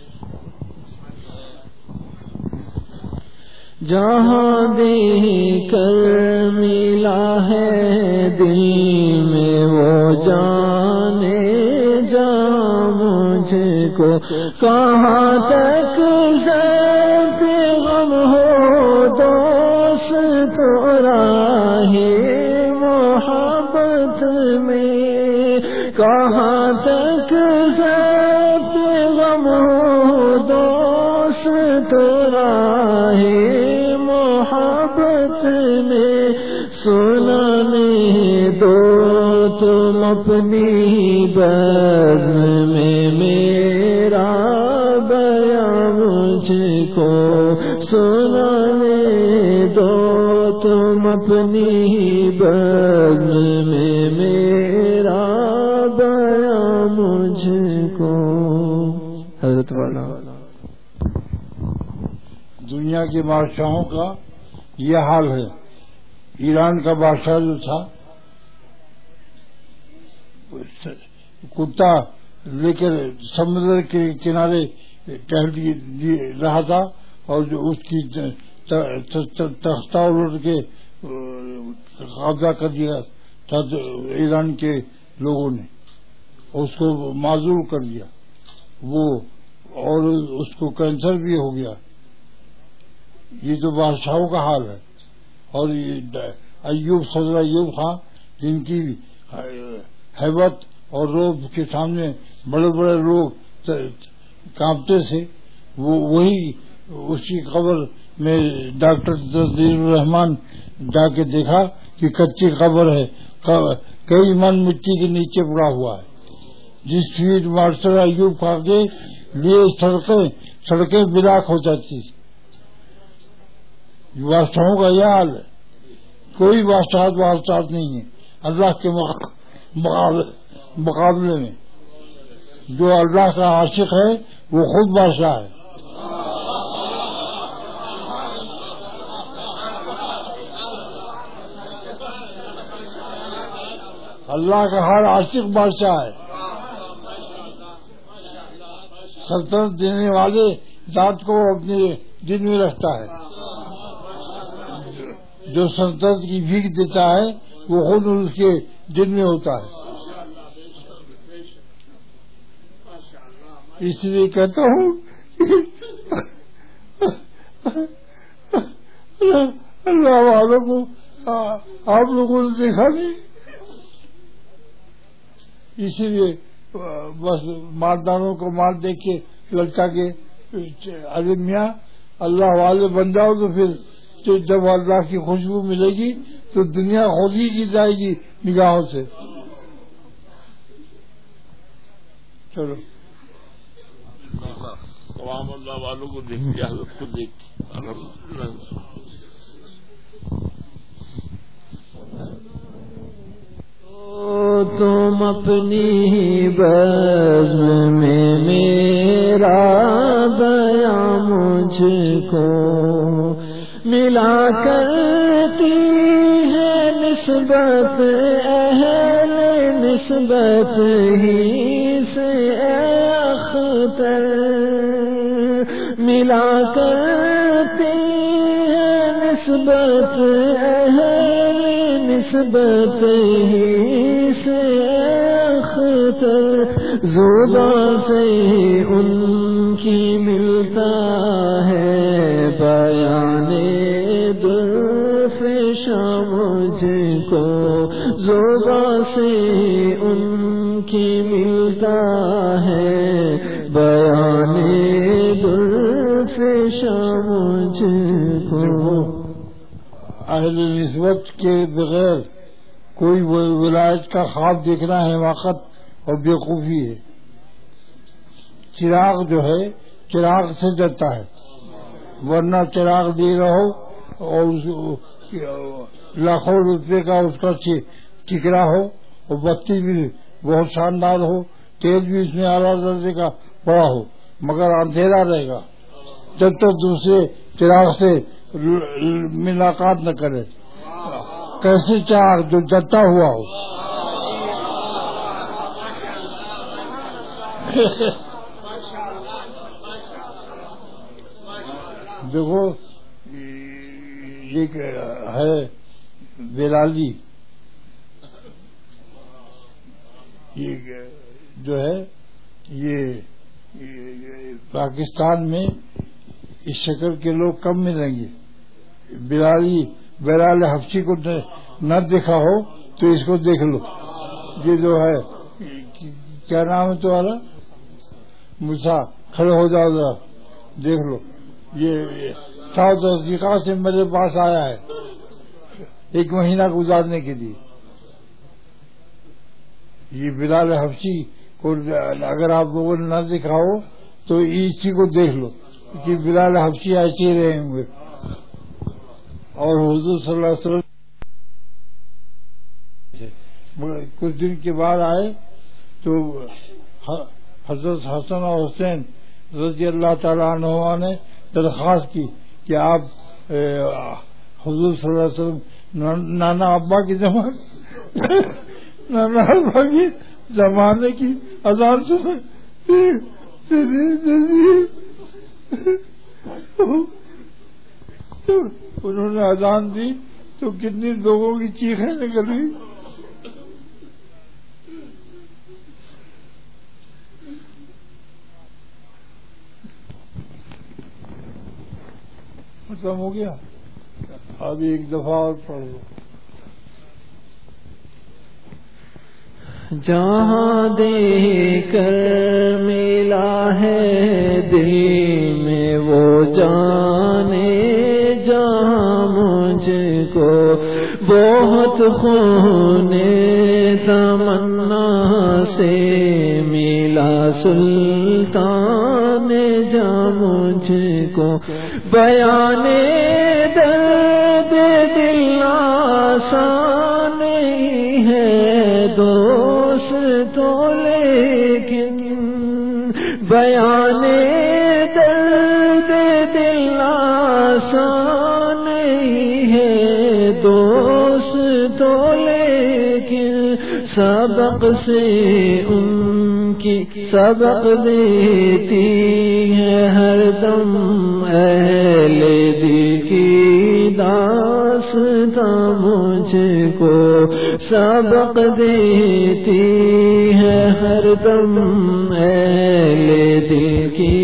جہاں دیکھ کر ملا ہے دل میں وہ جانے جا مجھ کو، کہاں تک ذات غم ہو دوست راہ محبت میں، کہاں تک ذات غم ہو دوست راہ محبت میں، سنانے دو تم اپنی بزم میں میرا بیان مجھ کو، سنانے دو تم اپنی بزم میں میرا بیان مجھ کو۔ حضرت والا دنیا کے بادشاہوں کا یہ حال ہے۔ ایران کا بادشاہ جو تھا کتا لے کر سمندر کے کنارے ٹہل رہا تھا، اور جو اس کی تختہ الٹ کے قبضہ کر دیا تھا ایران کے لوگوں نے، اس کو معذور کر دیا وہ، اور اس کو کینسر بھی ہو گیا۔ یہ تو بادشاہوں کا حال ہے۔ اور ایوب صدر ایوب خان جن کی ہیبت اور روب کے سامنے بڑے بڑے لوگ کانپتے تھے، وہی اس کی قبر میں ڈاکٹر تدبیر الرحمان جا کے دیکھا کہ کچی قبر ہے، کئی من مٹی کے نیچے پڑا ہوا ہے۔ جس فیلڈ مارشل ایوب خان کے لیے سڑکیں بلاک ہو جاتی تھی۔ بادشاہوں کا یہ حال ہے، کوئی بادشاہت نہیں ہے اللہ کے مقابلے میں۔ جو اللہ کا عاشق ہے وہ خود بادشاہ ہے۔ اللہ کا ہر عاشق بادشاہ ہے۔ سلطنت دینے والے ذات کو اپنے دل میں رکھتا ہے۔ جو سلطنت کی بھیک دیتا ہے وہ خود اس کے دل میں ہوتا ہے۔ اس لیے کہتا ہوں اللہ والوں کو آپ لوگوں نے دیکھا نہیں، اسی لیے بس مالداروں کو مال دے کے للچا کے ارے میاں اللہ والے بن جاؤ تو پھر جب اللہ کی خوشبو ملے گی تو دنیا خود ہی گر جائے گی نگاہوں سے۔ چلو تمام اللہ والوں کو دیکھ حضرت کو دیکھ تم اپنی بزم میں میرا بیان مجھ کو ملا کرتی ہے نسبت اہل نسبت ہی سے اختر، ملا کرتی ہے نسبت اہل نسبت ہی سے اختر، زبان سے ان کی ملتا ہے بیان مجھ کو، زبان سے ان کی ملتا ہے بیان مجھ کو۔ اہل نسبت کے بغیر کوئی ولایت کا خواب دیکھنا حماقت اور بیوقوفی ہے۔ چراغ جو ہے چراغ سے ڈرتا ہے، ورنہ چراغ دے رہو اور لاکھوں روپے کا اس کا ٹکرا ہو اور بتی بھی بہت شاندار ہو، تیل بھی اس میں اعلیٰ درجے کا پڑا ہو، مگر اندھیرا رہے گا جب تک دوسرے چراغ سے ملاقات نہ کرے. کیسے چراغ؟ جو جلتا ہوا ہو. دیکھو یہ ہے بلالی، یہ جو ہے یہ پاکستان میں اس شکل کے لوگ کم ملیں گے. بلال حبشی کو نہ دیکھا ہو تو اس کو دیکھ لو. یہ جو ہے کیا نام ہے تمہارا؟ موسیٰ، کھڑے ہو جاؤ ذرا دیکھ لو. یہ ساؤتھ افریقہ سے میرے پاس آیا ہے 1 مہینہ گزارنے کے لیے. یہ بلال حبشی کو اگر آپ لوگوں نے نہ دیکھا ہو تو اسی کو دیکھ لو کہ بلال حبشی ایسے ہی رہے ہوں گے. اور حضور صلی اللہ علیہ وسلم کچھ دن کے بعد آئے تو حضرت حسن اور حسین رضی اللہ تعالیٰ عنہ نے درخواست کی کہ آپ حضور صلی اللہ علیہ وسلم نانا ابا کی زمانے کی اذان سنیں. انہوں نے اذان دی تو کتنی لوگوں کی چیخیں نکل گئی. ختم ہو گیا. اب ایک دفعہ اور پڑھ لو. جہاں دیکھ کر ملا ہے دل میں وہ جانے، جہاں مجھ کو بہت خون تمنا سے ملا سلطان، جہاں مجھ کو بیان درد دل آسان ہے دوست تو، لیکن بیان درد دل آسان ہے دوست تو، لیکن سبق سے ان کی سبق دیتی ہے ہر دم اہل دل کی داستاں، مجھ کو سبق دیتی ہے ہر دم اہل دل کی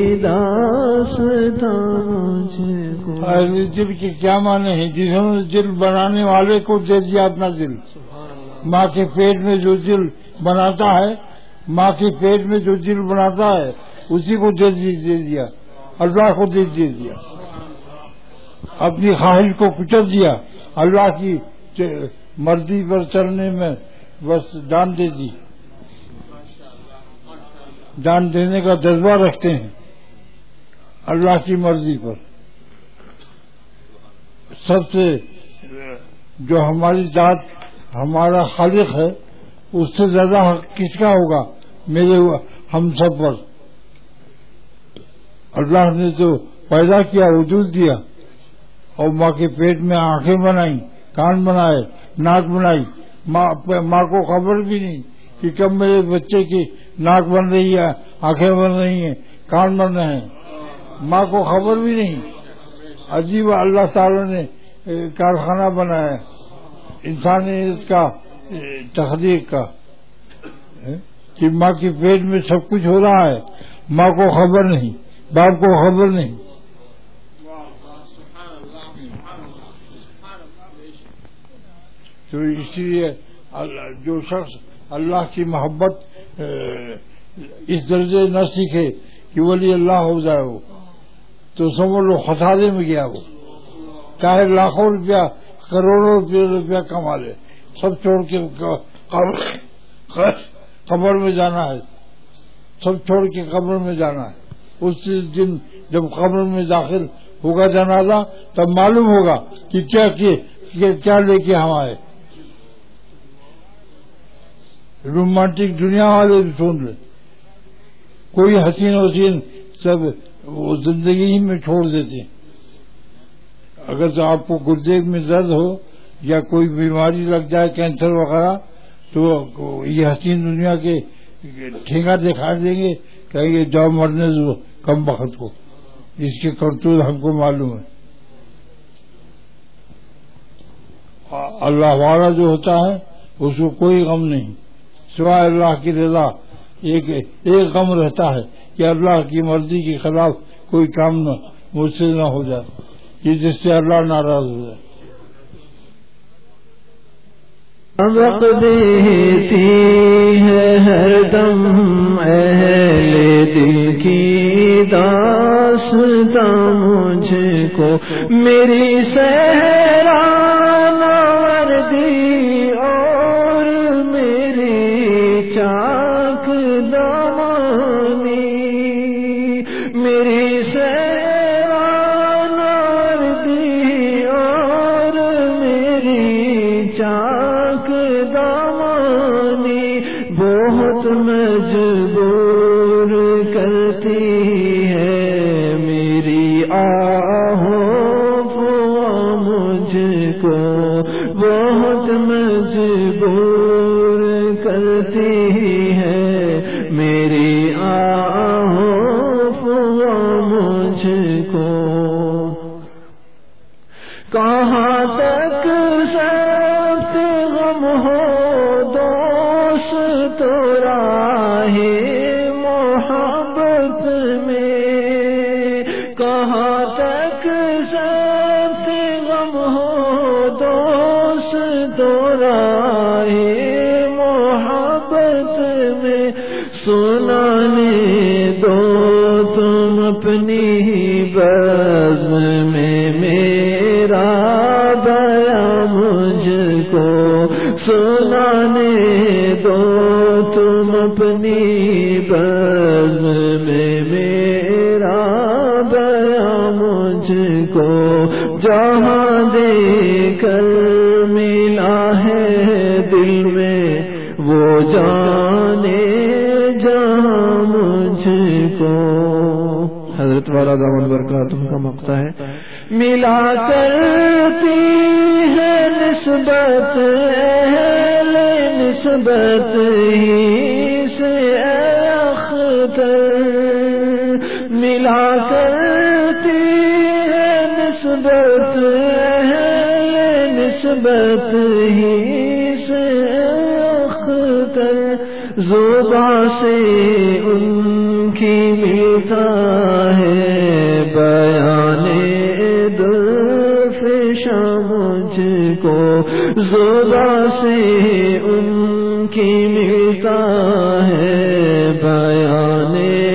داستاں مجھ کو. اہل دل کے کیا معنی ہے؟ جنہوں نے دل بنانے والے کو دے دیا اپنا دل. ماں کے پیٹ میں جو دل بناتا ہے، ماں کے پیٹ میں جو دل بناتا ہے اسی کو دے دیا، اللہ کو دے دیا. اپنی خواہش کو کچل دیا، اللہ کی مرضی پر چلنے میں بس جان دے دی. جان دینے کا جذبہ رکھتے ہیں اللہ کی مرضی پر. سب سے جو ہماری ذات ہمارا خالق ہے اس سے زیادہ حق کس کا ہوگا میرے ہم سب پر. اللہ نے تو پیدا کیا، وجود دیا، اور ماں کے پیٹ میں آنکھیں بنائی، کان بنائے، ناک بنائی. ماں کو خبر بھی نہیں کہ کب میرے بچے کی ناک بن رہی ہے، آنکھیں بن رہی ہیں، کان بن رہے ہیں. ماں کو خبر بھی نہیں. عجیب اللہ تعالی نے کارخانہ بنایا انسانیت کا تخلیق کا کہ ماں کے پیٹ میں سب کچھ ہو رہا ہے، ماں کو خبر نہیں، باپ کو خبر نہیں. تو اس لیے جو شخص اللہ کی محبت اس درجے نہ سیکھے کہ ولی اللہ ہو جائے وہ تو سمجھ لو خسارے میں گیا. وہ چاہے لاکھوں روپیہ کروڑوں روپیہ کما لے، سب چھوڑ کے قبر میں جانا ہے، سب چھوڑ کے قبر میں جانا ہے. اس دن جب قبر میں داخل ہوگا جنازہ تب معلوم ہوگا کہ کیا لے کے ہم آئے. رومانٹک دنیا والے بھی سن لیں. کوئی حسین وسین سب وہ زندگی ہی میں چھوڑ دیتے ہیں. اگر تو آپ کو گردے میں درد ہو یا کوئی بیماری لگ جائے کینسر وغیرہ تو یہ حسین دنیا کے ٹھیکا دکھا دیں گے کہیں گے جاؤ مرنے دو کم وقت کو. اس کے کرتوت ہم کو معلوم ہے. اللہ والا جو ہوتا ہے اس کو کوئی غم نہیں سوائے اللہ کی رضا. ایک غم رہتا ہے کہ اللہ کی مرضی کے خلاف کوئی کام نہ مجھ سے نہ ہو جائے کہ جس سے اللہ ناراض ہو جائے. سبق دیتی ہے ہر دم اہل دل کی داستاں مجھ کو میری سہران وردی اور میری چاک دامانی میری سہران وردی اور میری چاک دامانی بہت مجبور کرتی ہے میری آہوں مجھ کو بہت مجبور کرتی ہے میری آہوں مجھ کو. کہاں تک سخت غم ہو دوست راہ محبت میں کہاں تک سخت غم ہو دوست راہ محبت میں سنانے دو تم اپنی بزم میں میرا بیاں مجھ کو سنانے دو تم اپنی بزم میں میرا بیاں مجھ کو جہاں دے کر ملا ہے دل میں وہ جانے جہاں مجھ کو. حضرت والا دامن برکاتہ کا مقطع ہے. ملا کرتی ہے نسبت اہل نسبت ہی سے اختر ملا کرتی ہے نسبت اہل نسبت ہی سے اختر زبان سے ان کی ملتا ہے بیان درفشاں مجھ کو زبان سے ان کی ملتا ہے بیان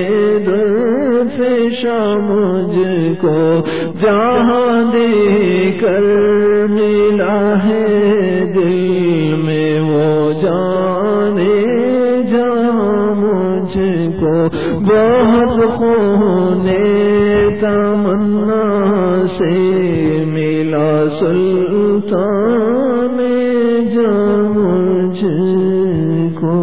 درفشاں مجھ کو جہاں دے کر ملا ہے دل میں وہ جانے جہاں مجھ کو بہت خون تمنا سے ملا سلطان جہاں مجھ کو.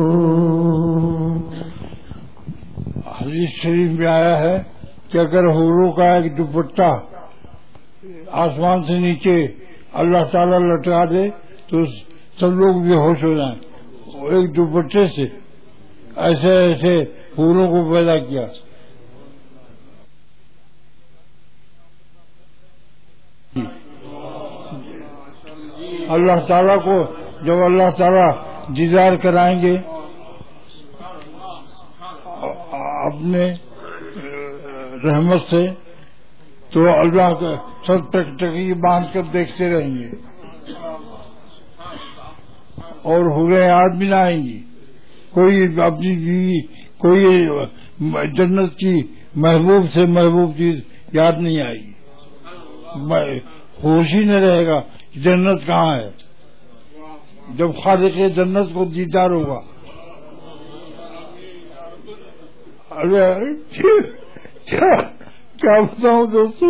حدیث شریف میں آیا ہے کہ اگر حوروں کا ایک دوپٹہ آسمان سے نیچے اللہ تعالیٰ لٹکا دے تو سب لوگ بے ہوش ہو جائیں. ایک دوپٹے سے ایسے ایسے حوروں کو پیدا کیا. اللہ تعالیٰ کو جب اللہ تعالیٰ دیدار کرائیں گے اپنے رحمت سے تو اللہ کا سر ٹکی باندھ کر دیکھتے رہیں گے اور حوریں یاد بھی نہ آئیں گی. کوئی اپنی بیوی کوئی جنت کی محبوب سے محبوب چیز یاد نہیں آئے گی. ہوش ہی نہیں رہے گا جنت کہاں ہے. جب خالق جنت کو دیدار ہوگا کیا بتاؤں دوستوں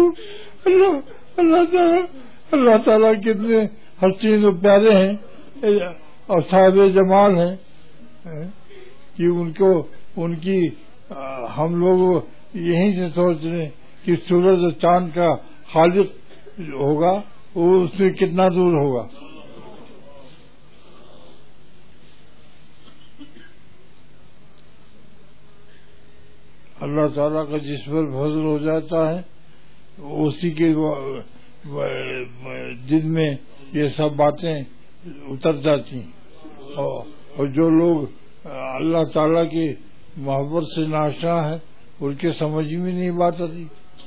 اللہ تعالیٰ کتنے حسین و پیارے ہیں اور صاحب جمال ہیں. کہ ان کی ہم لوگ یہیں سے سوچ رہے ہیں کہ سورج اور چاند کا خالق ہوگا وہ اس سے کتنا دور ہوگا. اللہ تعالیٰ کا جس پر فضل ہو جاتا ہے اسی کے دل میں یہ سب باتیں اتر جاتی ہیں، اور جو لوگ اللہ تعالیٰ کی محبت سے ناشنا ہے ان کے سمجھ میں نہیں بات آتی.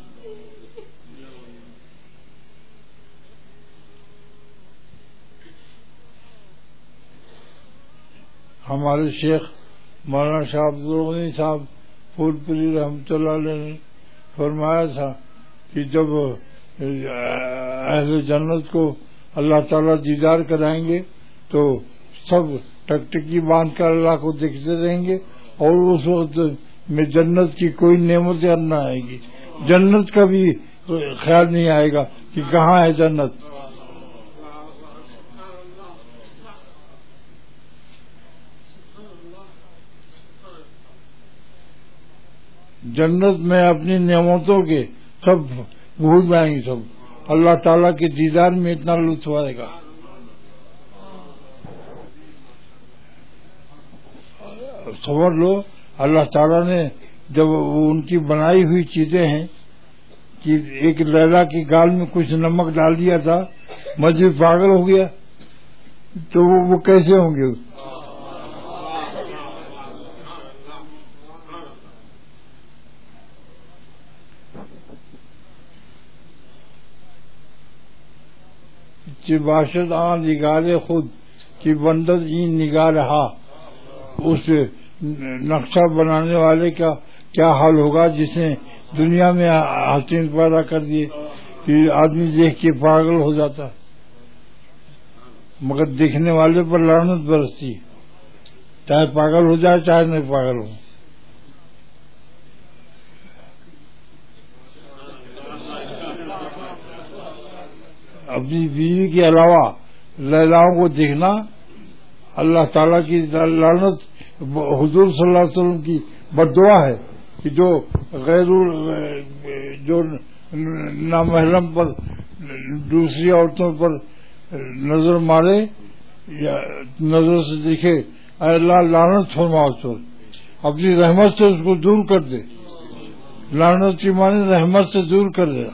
ہمارے شیخ مولانا شاہ عبدالغنی صاحب پھول پری رحمۃ اللہ علیہ نے فرمایا تھا کہ جب اہل جنت کو اللہ تعالیٰ دیدار کرائیں گے تو سب ٹکٹکی باندھ کر اللہ کو دیکھتے رہیں گے، اور اس وقت میں جنت کی کوئی نعمت نہ آئے گی، جنت کا بھی خیال نہیں آئے گا کہ کہاں ہے جنت. جنت میں اپنی نعمتوں کے سب بھول جائیں گے، سب اللہ تعالیٰ کے دیدار میں اتنا لطف آئے گا. سمجھ لو اللہ تعالیٰ نے جب ان کی بنائی ہوئی چیزیں ہیں کہ ایک لیلا کی گال میں کچھ نمک ڈال دیا تھا، مجھے پاگل ہو گیا، تو وہ کیسے ہوں گے؟ کہ باشد آن نگار خود کہ بندر این نگاہ رہا. اس نقشہ بنانے والے کا کیا حال ہوگا جس نے دنیا میں حسین پیدا کر دیے کہ آدمی دیکھ کے پاگل ہو جاتا، مگر دیکھنے والے پر لعنت برستی، چاہے پاگل ہو جائے چاہے نہیں پاگل ہو. اپنی بیوی کے علاوہ لیلاؤں کو دیکھنا اللہ تعالیٰ کی لعنت، حضور صلی اللہ علیہ وسلم کی بددعا ہے کہ جو نامحرم پر دوسری عورتوں پر نظر مارے یا نظر سے دیکھے، اے اللہ لعنت فرما اس پر، اپنی رحمت سے اس کو دور کر دے. لعنت کی معنی رحمت سے دور کر دے.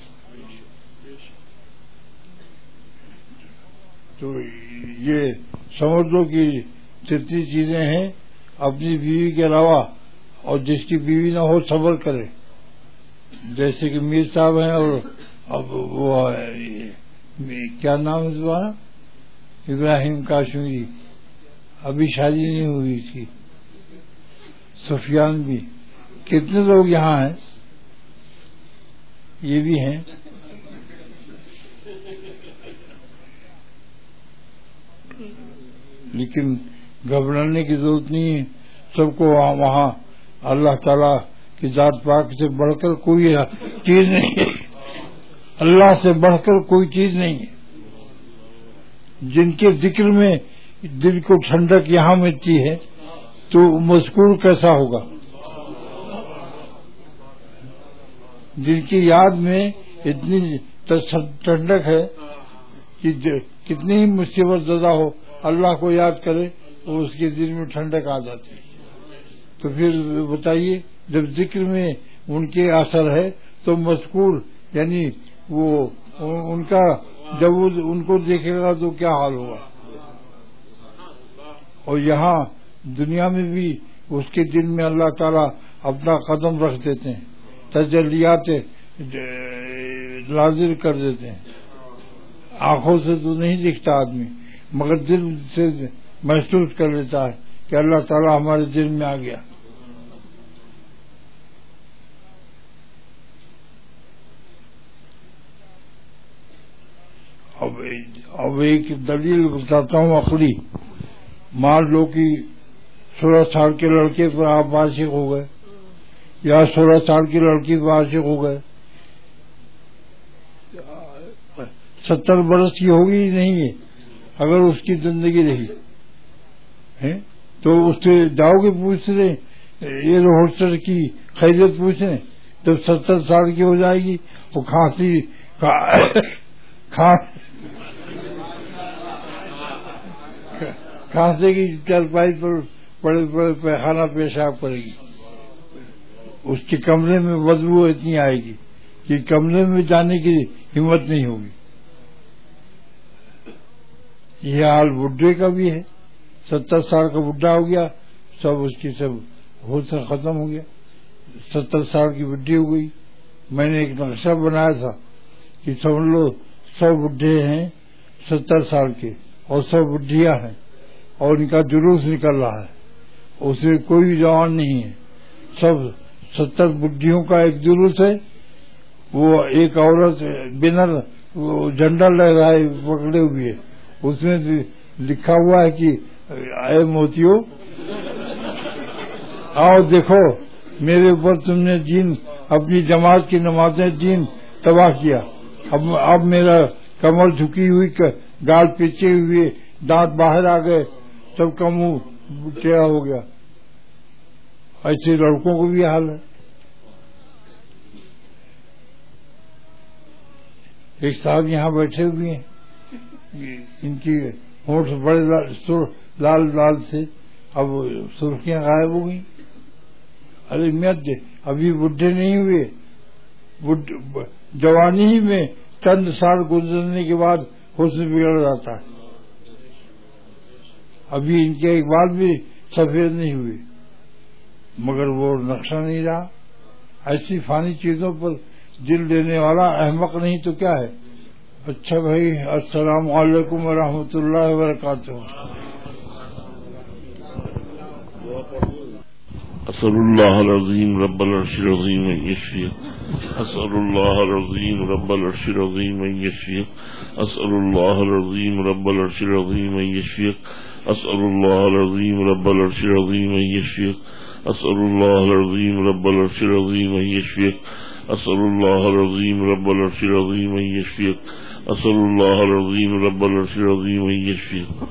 تو یہ سمجھ لو کہ جتنی چیزیں ہیں اپنی بیوی کے علاوہ، اور جس کی بیوی نہ ہو صبر کرے، جیسے کہ میر صاحب ہیں، اور اب وہ کیا نام ہے دوبارہ، ابراہیم کاشمیری، ابھی شادی نہیں ہوئی اس کی، سفیان بھی، کتنے لوگ یہاں ہیں، یہ بھی ہیں. لیکن گھبرانے کی ضرورت نہیں ہے، سب کو وہاں اللہ تعالیٰ کی ذات پاک سے بڑھ کر کوئی چیز نہیں ہے، اللہ سے بڑھ کر کوئی چیز نہیں ہے. جن کے ذکر میں دل کو ٹھنڈک یہاں ملتی ہے تو مذکور کیسا ہوگا، جن کی یاد میں اتنی ٹھنڈک ہے کہ کتنی ہی مصیبت زدہ ہو اللہ کو یاد کرے تو اس کے دل میں ٹھنڈک آ جاتی ہے. تو پھر بتائیے جب ذکر میں ان کے اثر ہے تو مذکور یعنی وہ ان کا جب وہ ان کو دیکھے گا تو کیا حال ہوگا. اور یہاں دنیا میں بھی اس کے دل میں اللہ تعالیٰ اپنا قدم رکھ دیتے ہیں، تجلیات نازل کر دیتے ہیں. آنکھوں سے تو نہیں دکھتا آدمی، مگر دل سے محسوس کر لیتا ہے کہ اللہ تعالیٰ ہمارے دل میں آ گیا. اب ایک دلیل بتاتا ہوں عقلی. مان لو کہ 16 سال کے لڑکے پر آپ عاشق ہو گئے، یا 16 سال کی لڑکی پر عاشق ہو گئے، 70 برس کی ہوگی نہیں ہے اگر اس کی زندگی رہی ہے تو اس سے جاؤ گے پوچھنے یہ روسٹر کی خیریت پوچھنے؟ جب 70 سال کی ہو جائے گی وہ کھانسے کی چارپائی پر بڑے بڑے پیخانہ پیشاب کرے گی. اس کے کمرے میں بدبو اتنی آئے گی کہ کمرے میں جانے کی ہمت نہیں ہوگی. یہ حال بڈھے کا بھی ہے. 70 سال کا بڈھا ہو گیا، سب اس کی سب ہوش ختم ہو گیا. 70 سال کی بڈھی ہو گئی. میں نے ایک نقشہ بنایا تھا کہ سمجھ لو 100 بڈھے ہیں 70 سال کے اور 100 بڈھیاں ہیں اور ان کا جلوس نکل رہا ہے. اس میں کوئی جوان نہیں ہے، سب 70 بڈھیوں کا ایک جلوس ہے. وہ ایک عورت بنر وہ جھنڈا لہرائے پکڑے ہوئے، اس میں لکھا ہوا ہے کہ اے موتیو آؤ دیکھو میرے اوپر تم نے دین اپنی جماعت کی نمازیں دین تباہ کیا. اب میرا کمر جھکی ہوئی گال پیچھے ہوئے، دانت باہر آ گئے، سب کا منہ ٹیڑھا ہو گیا. ایسے لڑکوں کو بھی حال ہے. ایک صاحب یہاں بیٹھے ہوئے ہیں، ان کی ہونٹ بڑے لال لال سے اب سرخیاں غائب ہو گئی. ارے میت ابھی بڈھے نہیں ہوئے، جوانی ہی میں چند سال گزرنے کے بعد حسن بگڑ جاتا ہے. ابھی ان کے ایک بال بھی سفید نہیں ہوئے، مگر وہ نقشہ نہیں رہا. ایسی فانی چیزوں پر دل دینے والا احمق نہیں تو کیا ہے. اچھا بھائی، السلام علیکم ورحمۃ اللہ وبرکاتہ. اسأل الله العظيم رب العرش العظيم ان يشفيك. اسأل الله العظيم رب العرش العظيم ان يشفيك. اسأل الله العظيم رب العرش العظيم ان يشفيك. اسأل الله العظيم رب العرش العظيم ان يشفيك. اسأل الله العظيم رب العرش العظيم ان يشفيك. اسأل الله العظيم رب العرش العظيم ان يشفيك. اسأل الله العظيم رب العرش العظيم ان يشفيك.